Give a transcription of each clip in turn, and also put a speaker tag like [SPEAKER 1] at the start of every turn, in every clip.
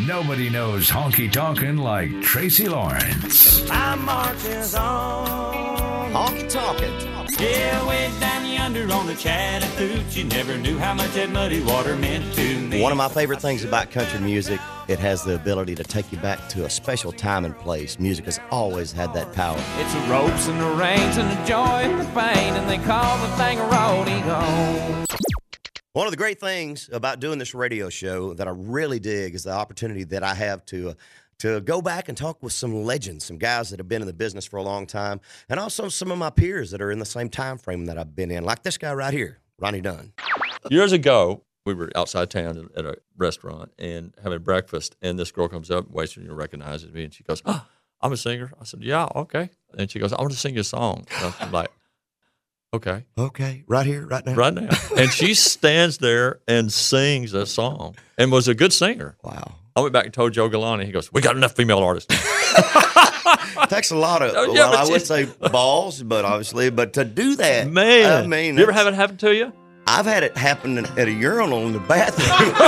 [SPEAKER 1] Nobody knows honky tonkin' like Tracy Lawrence.
[SPEAKER 2] I'm marching on.
[SPEAKER 3] Honky tonkin'.
[SPEAKER 2] Yeah, way down yonder on the Chattahoochee. Never knew how much that muddy water meant to me.
[SPEAKER 3] One of my favorite things about country music, it has the ability to take you back to a special time and place. Music has always had that power.
[SPEAKER 4] It's the ropes and the reins and the joy and the pain, and they call the thing a rodeo.
[SPEAKER 3] One of the great things about doing this radio show that I really dig is the opportunity that I have to go back and talk with some legends, some guys that have been in the business for a long time, and also some of my peers that are in the same time frame that I've been in, like this guy right here, Ronnie Dunn.
[SPEAKER 5] Years ago, we were outside town at a restaurant and having breakfast, and this girl comes up, waits for me, recognizes me, and she goes, "Oh, I'm a singer." I said, "Yeah, okay." And she goes, "I want to sing you a song." So I'm like, "Okay."
[SPEAKER 3] Okay, right here, right now.
[SPEAKER 5] Right now. And she stands there and sings a song and was a good singer.
[SPEAKER 3] Wow.
[SPEAKER 5] I went back and told Joe Galante. He goes, "We got enough female artists."
[SPEAKER 3] It takes a lot of,
[SPEAKER 5] Yeah,
[SPEAKER 3] I would say balls, but to do that.
[SPEAKER 5] Man.
[SPEAKER 3] I mean,
[SPEAKER 5] you ever have it happen to you?
[SPEAKER 3] I've had it happen at a urinal in the bathroom.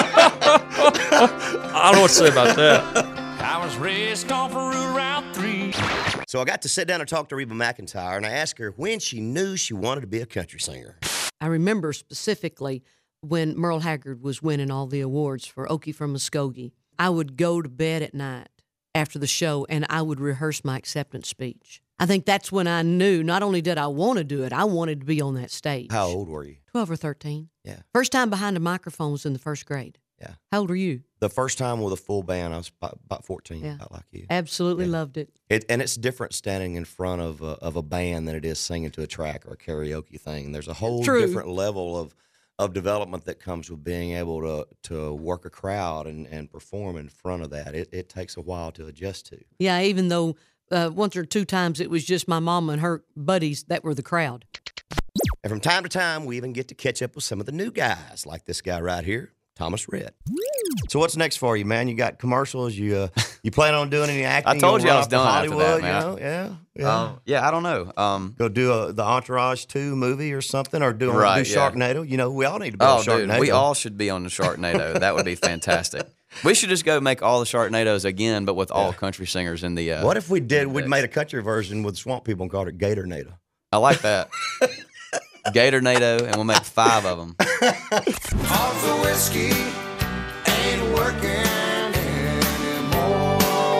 [SPEAKER 5] I don't know what to say about that.
[SPEAKER 4] I was raised on for Route 3.
[SPEAKER 3] So I got to sit down and talk to Reba McEntire, and I asked her when she knew she wanted to be a country singer.
[SPEAKER 6] I remember specifically when Merle Haggard was winning all the awards for Okie from Muskogee. I would go to bed at night after the show, and I would rehearse my acceptance speech. I think that's when I knew not only did I want to do it, I wanted to be on that stage.
[SPEAKER 3] How old were you?
[SPEAKER 6] 12 or 13.
[SPEAKER 3] Yeah.
[SPEAKER 6] First time behind a microphone was in the first grade.
[SPEAKER 3] Yeah.
[SPEAKER 6] How old were you?
[SPEAKER 3] The first time with a full band, I was about 14,
[SPEAKER 6] Yeah.
[SPEAKER 3] about like you.
[SPEAKER 6] Absolutely loved it.
[SPEAKER 3] And it's different standing in front of a band than it is singing to a track or a karaoke thing. There's a whole different level of development that comes with being able to work a crowd and perform in front of that. It takes a while to adjust to.
[SPEAKER 6] Yeah, even though once or two times it was just my mom and her buddies that were the crowd.
[SPEAKER 3] And from time to time, we even get to catch up with some of the new guys, like this guy right here, Thomas Rhett. So what's next for you, man? You got commercials? You plan on doing any acting?
[SPEAKER 7] I told you I was
[SPEAKER 3] done
[SPEAKER 7] done after
[SPEAKER 3] Hollywood,
[SPEAKER 7] that, man.
[SPEAKER 3] You know? Yeah.
[SPEAKER 7] I don't know.
[SPEAKER 3] Go do the Entourage 2 movie or something, or do
[SPEAKER 7] Right, yeah.
[SPEAKER 3] Sharknado. You know, we all need to be on Sharknado.
[SPEAKER 7] Dude, we all should be on the Sharknado. That would be fantastic. We should just go make all the Sharknadoes again, but with all country singers in the.
[SPEAKER 3] What if we did? We'd made a country version with Swamp People and called it Gatornado.
[SPEAKER 7] I like that. Gatornado, and we'll make 5 of them.
[SPEAKER 2] All the whiskey ain't working anymore.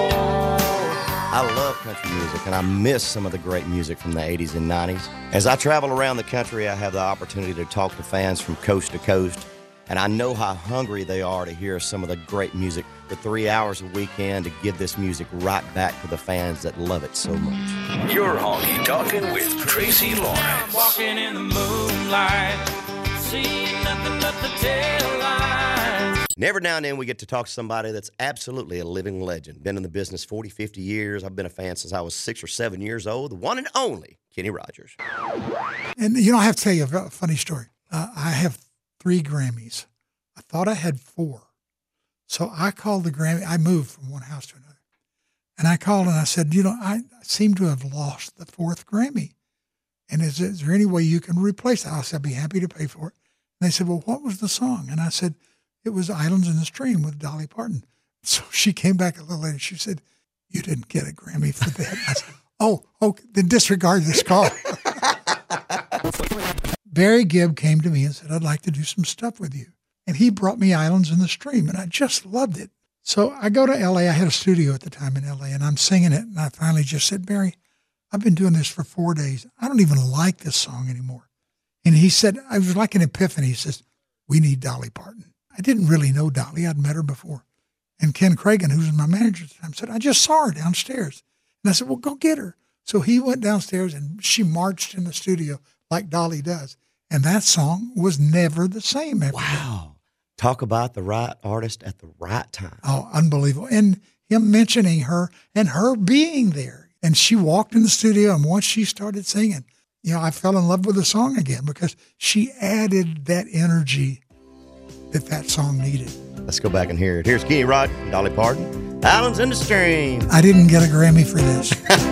[SPEAKER 3] I love country music, and I miss some of the great music from the 80s and 90s. As I travel around the country, I have the opportunity to talk to fans from coast to coast, and I know how hungry they are to hear some of the great music for 3 hours a weekend to give this music right back to the fans that love it so much.
[SPEAKER 1] You're honky tonkin' with Tracy
[SPEAKER 4] I'm
[SPEAKER 1] Lawrence.
[SPEAKER 4] walking in the moonlight, seeing nothing but the tail lights.
[SPEAKER 3] And every now and then we get to talk to somebody that's absolutely a living legend. Been in the business 40, 50 years. I've been a fan since I was 6 or 7 years old. The one and only Kenny Rogers.
[SPEAKER 8] And, I have to tell you a funny story. I have 3 Grammys. I thought I had 4. So I called the Grammy. I moved from one house to another. And I called and I said, I seem to have lost the 4th Grammy. And is there any way you can replace it? I said, I'd be happy to pay for it. And they said, well, what was the song? And I said, it was Islands in the Stream with Dolly Parton. So she came back a little later. She said, you didn't get a Grammy for that. I said, oh, then disregard this call. Barry Gibb came to me and said, I'd like to do some stuff with you. And he brought me Islands in the Stream, and I just loved it. So I go to L.A. I had a studio at the time in L.A., and I'm singing it, and I finally just said, Barry, I've been doing this for 4 days. I don't even like this song anymore. And he said, I was like an epiphany. He says, we need Dolly Parton. I didn't really know Dolly. I'd met her before. And Ken Cragen, who was my manager at the time, said, I just saw her downstairs. And I said, well, go get her. So he went downstairs, and she marched in the studio like Dolly does. And that song was never the same after that.
[SPEAKER 3] Wow. Talk about the right artist at the right time.
[SPEAKER 8] Oh, unbelievable. And him mentioning her and her being there. And she walked in the studio, and once she started singing, I fell in love with the song again because she added that energy that song needed.
[SPEAKER 3] Let's go back and hear it. Here's Kenny Rogers and Dolly Parton. Islands in the Stream.
[SPEAKER 8] I didn't get a Grammy for this.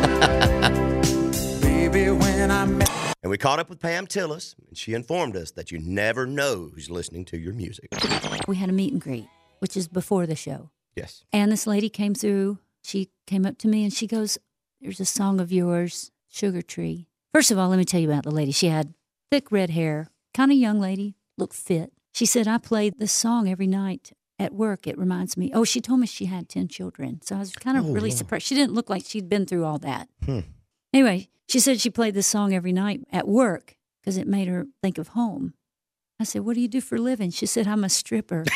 [SPEAKER 2] Baby, when I met
[SPEAKER 3] And we caught up with Pam Tillis, and she informed us that you never know who's listening to your music.
[SPEAKER 9] We had a meet and greet, which is before the show.
[SPEAKER 3] Yes.
[SPEAKER 9] And this lady came through. She came up to me and she goes, "There's a song of yours, Sugar Tree." First of all, let me tell you about the lady. She had thick red hair, kind of young lady, looked fit. She said, "I played this song every night at work. It reminds me." Oh, she told me she had 10 children. So I was kind of really surprised. She didn't look like she'd been through all that. Anyway, she said she played this song every night at work because it made her think of home. I said, "What do you do for a living?" She said, "I'm a stripper."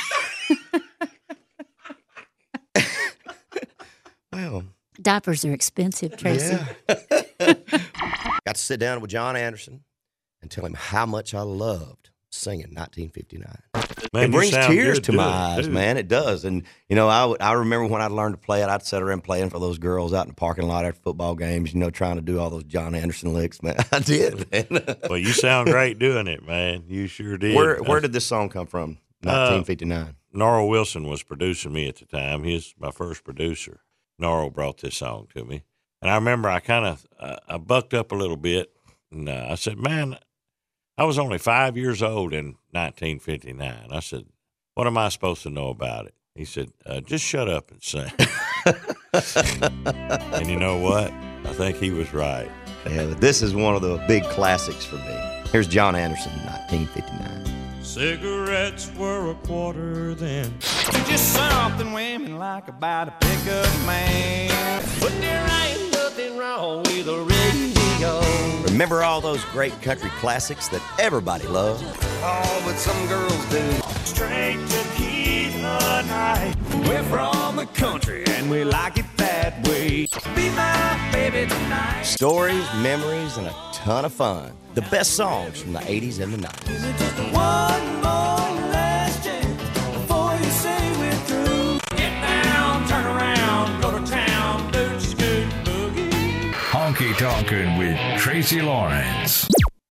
[SPEAKER 3] Well,
[SPEAKER 9] diapers are expensive, Tracy.
[SPEAKER 3] Yeah. Got to sit down with John Anderson and tell him how much I loved singing 1959.
[SPEAKER 10] Man,
[SPEAKER 3] it brings tears to my eyes,
[SPEAKER 10] too.
[SPEAKER 3] man. It does. And, you know, I remember when I learned to play it, I'd sit around playing for those girls out in the parking lot after football games, you know, trying to do all those John Anderson licks, man. I did, man.
[SPEAKER 10] Well, you sound great doing it, man. You sure did.
[SPEAKER 3] Where did this song come from, 1959?
[SPEAKER 10] Norrell Wilson was producing me at the time. He's my first producer. Norrell brought this song to me. And I remember I kind of I bucked up a little bit. And I said, "Man, I was only 5 years old in 1959. I said, what am I supposed to know about it?" He said, "Just shut up and sing." And you know what? I think he was right.
[SPEAKER 3] Yeah, this is one of the big classics for me. Here's John Anderson, 1959.
[SPEAKER 4] Cigarettes were a quarter then. Just something women like about a pickup man. But there ain't nothing wrong with a radio.
[SPEAKER 3] Remember all those great country classics that everybody loved?
[SPEAKER 4] Oh, but some girls do. Straight to Keena night. We're from the country and we like it that way. Be my baby tonight.
[SPEAKER 3] Stories, memories, and a ton of fun. The best songs from the 80s and the 90s.
[SPEAKER 4] Is it just one more last chance before you say we're through? Get down, turn around, go to town, boots, scoot, boogie.
[SPEAKER 1] Honky Tonkin' with Tracy Lawrence.